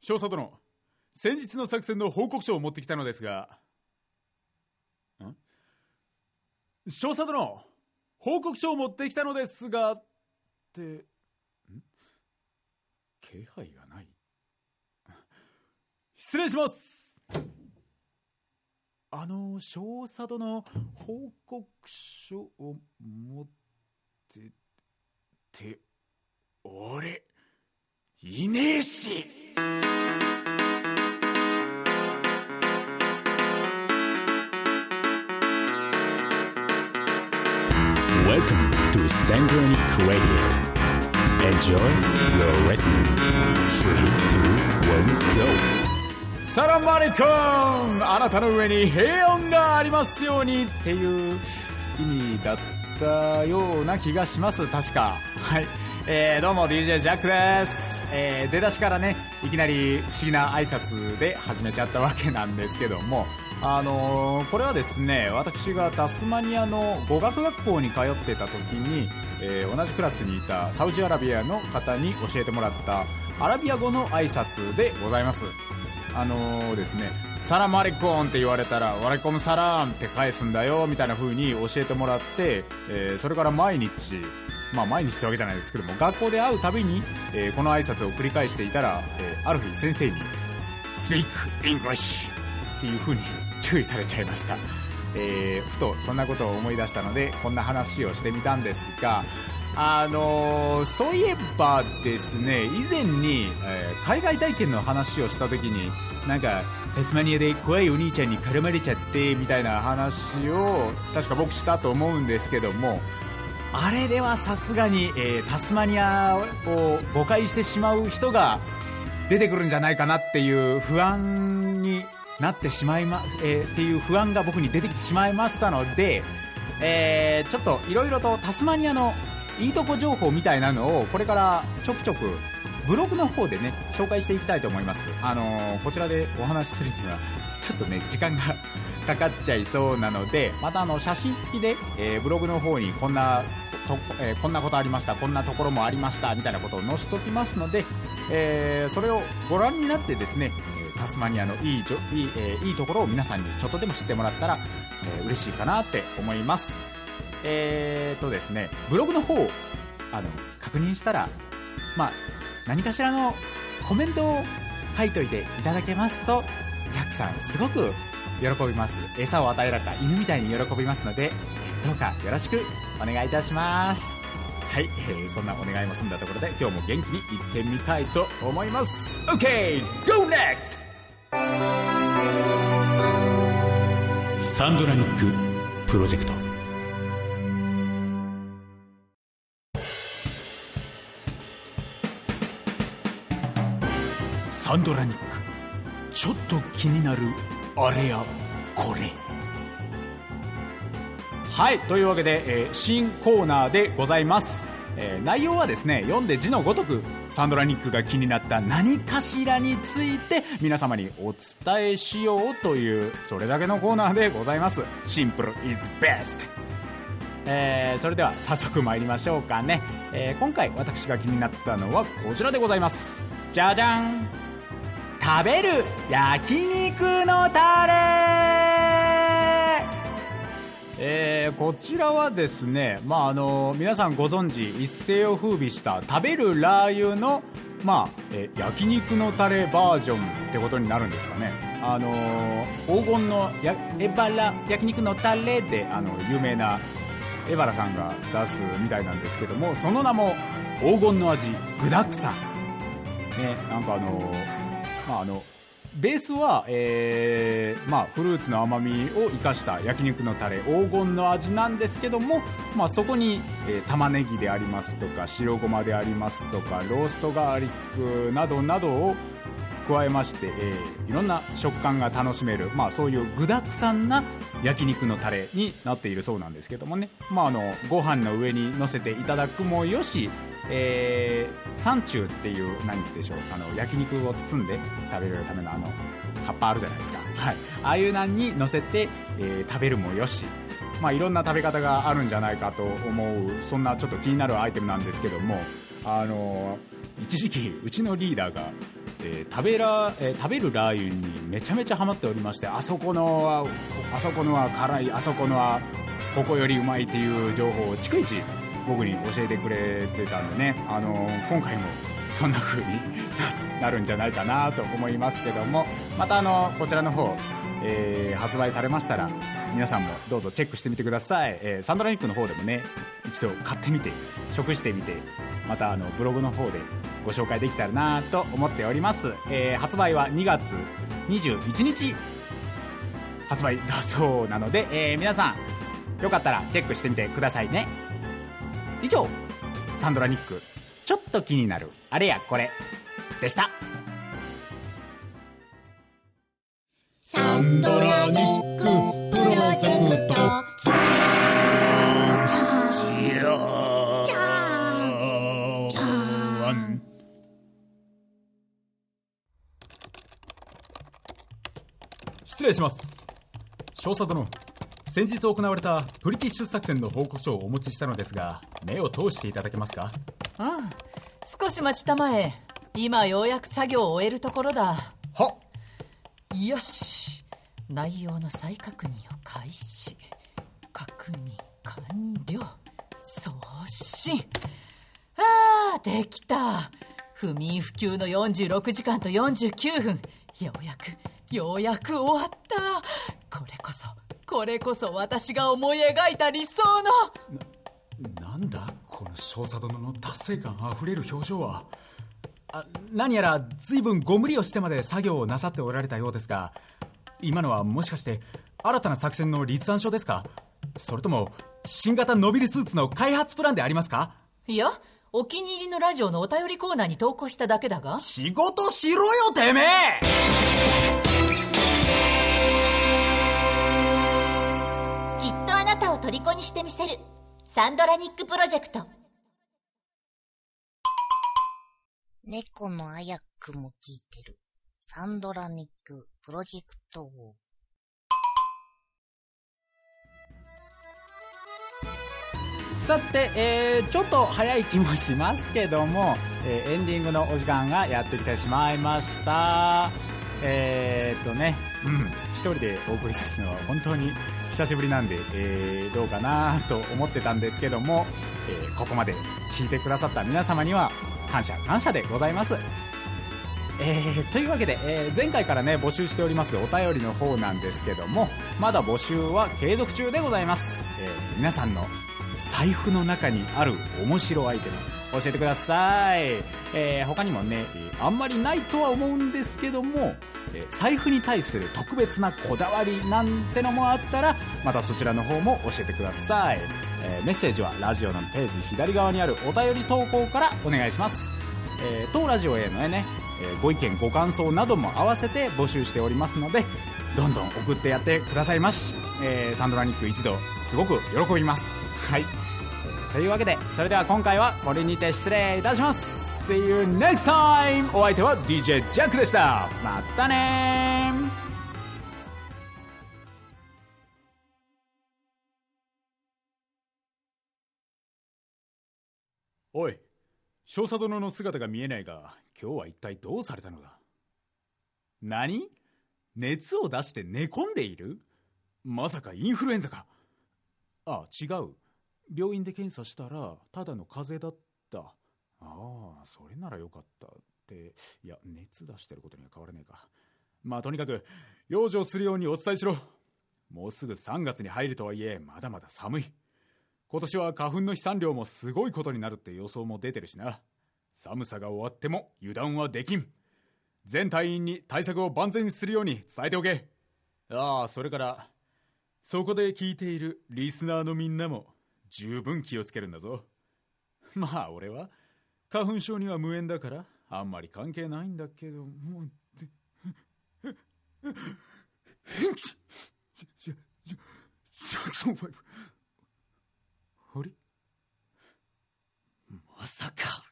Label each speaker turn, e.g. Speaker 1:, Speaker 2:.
Speaker 1: 少佐殿、先日の作戦の報告書を持ってきたのですが、少佐殿、報告書を持ってきたのですがって気配がない。失礼します。少佐殿、報告書を持ってて俺いねえし。
Speaker 2: Welcome to Sandronic Radio. Enjoy your listening. 3, 2, 1, go.
Speaker 1: サラマレコン、あなたの上に平穏がありますようにっていう意味だったような気がします。確か。はい、どうも DJ ジャックです。出だしからね、いきなり不思議な挨拶で始めちゃったわけなんですけども、これはですね、私がタスマニアの語学学校に通ってた時に、同じクラスにいたサウジアラビアの方に教えてもらったアラビア語の挨拶でございます。ですね、サラマレコンって言われたらワレコムサラーンって返すんだよみたいな風に教えてもらって、それから毎日、毎日ってわけじゃないですけども、学校で会うたびに、この挨拶を繰り返していたら、ある日先生に Speak English っていう風に注意されちゃいました。ふとそんなことを思い出したのでこんな話をしてみたんですが、そういえばですね、以前に、海外体験の話をした時に、なんかタスマニアで怖いお兄ちゃんに絡まれちゃってみたいな話を確か僕したと思うんですけども、あれではさすがに、タスマニアを誤解してしまう人が出てくるんじゃないかなっていう不安になってしまいっていう不安が僕に出てきてしまいましたので、ちょっといろいろとタスマニアのいいとこ情報みたいなのをこれからちょくちょくブログの方でね紹介していきたいと思います。こちらでお話しするにはちょっとね時間がかかっちゃいそうなので、また写真付きで、ブログの方にこんなことありました、こんなところもありましたみたいなことを載せときますので、それをご覧になってですね、タスマニアのいいところを皆さんにちょっとでも知ってもらったら、嬉しいかなって思います。ですね、ブログの方確認したら、何かしらのコメントを書いといていただけますと、ジャックさんすごく喜びます。餌を与えられた犬みたいに喜びますので、どうかよろしくお願いいたします。はい、そんなお願いも済んだところで今日も元気に行ってみたいと思います。 OK! Go next!
Speaker 2: サンドラニックプロジェクト。
Speaker 1: サンドラニック、ちょっと気になるあれやこれ。はい、というわけで、新コーナーでございます。内容はですね、読んで字のごとくサンドラニックが気になった何かしらについて皆様にお伝えしようという、それだけのコーナーでございます。シンプル is best。それでは早速参りましょうかね。今回私が気になったのはこちらでございます。じゃじゃん、食べる焼肉のタレ。こちらはですね、皆さんご存知、一世を風靡した食べるラー油の、焼肉のタレバージョンってことになるんですかね。黄金のエバラ焼肉のタレで有名なエバラさんが出すみたいなんですけども、その名も黄金の味具だくさんね。なんかベースは、フルーツの甘みを生かした焼肉のタレ黄金の味なんですけども、そこに、玉ねぎでありますとか白ごまでありますとかローストガーリックなどなどを加えまして、いろんな食感が楽しめる、そういう具だくさんな焼肉のタレになっているそうなんですけどもね、ご飯の上に乗せていただくもよし、サンチューっていう何でしょう、焼肉を包んで食べるための葉っぱあるじゃないですか。はい、ああいうのに乗せて、食べるもよし、いろんな食べ方があるんじゃないかと思う、そんなちょっと気になるアイテムなんですけども、一時期うちのリーダーが、 食べるラー油にめちゃめちゃハマっておりまして、あそこのは辛い、あそこのはここよりうまいっていう情報を逐一僕に教えてくれてたんでね、今回もそんな風になるんじゃないかなと思いますけども、またこちらの方、発売されましたら皆さんもどうぞチェックしてみてください。サンドラニックの方でもね一度買ってみて食してみて、またブログの方でご紹介できたらなと思っております。発売は2月21日発売だそうなので、皆さんよかったらチェックしてみてくださいね。以上、サンドラニックちょっと気になるあれやこれでした。
Speaker 3: サンドラニックプロジェクト
Speaker 1: 失礼します。少佐殿、先日行われたブリティッシュ作戦の報告書をお持ちしたのですが、目を通していただけますか？
Speaker 4: 少し待ちたまえ。今ようやく作業を終えるところだ。
Speaker 1: はっ。
Speaker 4: よし、内容の再確認を開始。確認完了。送信。できた。不眠不休の46時間と49分。ようやく終わった。これこそ私が思い描いた理想の。
Speaker 1: なんだこの少佐殿の達成感あふれる表情は。何やら随分ご無理をしてまで作業をなさっておられたようですが、今のはもしかして新たな作戦の立案書ですか？それとも新型ノビルスーツの開発プランでありますか？
Speaker 4: いや、お気に入りのラジオのお便りコーナーに投稿しただけだが。
Speaker 1: 仕事しろよてめえ！
Speaker 3: きっとあなたを虜にしてみせるサンドラニックプロジェクト。猫のあやくも聞いてるサンドラニックプロジェクト。
Speaker 1: さて、ちょっと早い気もしますけども、エンディングのお時間がやってきてしまいました。一人でお送りするのは本当に久しぶりなんで、どうかなと思ってたんですけども、ここまで聞いてくださった皆様には感謝でございます。というわけで、前回からね募集しておりますお便りの方なんですけども、まだ募集は継続中でございます。皆さんの財布の中にある面白アイテム教えてください。他にもね、あんまりないとは思うんですけども、財布に対する特別なこだわりなんてのもあったら、またそちらの方も教えてください。メッセージはラジオのページ左側にあるお便り投稿からお願いします。当ラジオへのね、ご意見ご感想なども合わせて募集しておりますので、どんどん送ってやってくださいまし。サンドラニック一同すごく喜びます。はい、というわけで、それでは今回はこれにて失礼いたします。 See you next time。 お相手は DJ ジャックでした。またねー。おい、少佐殿の姿が見えないが、今日は一体どうされたのだ？何？熱を出して寝込んでいる？まさかインフルエンザか？違う。病院で検査したらただの風邪だった。それならよかったって。いや、熱出してることには変わらねえか。まあとにかく養生するようにお伝えしろ。もうすぐ3月に入るとはいえ、まだまだ寒い。今年は花粉の飛散量もすごいことになるって予想も出てるしな。寒さが終わっても油断はできん。全隊員に対策を万全にするように伝えておけ。それからそこで聞いているリスナーのみんなも十分気をつけるんだぞ。まあ俺は花粉症には無縁だからあんまり関係ないんだけども。あれ？まさか。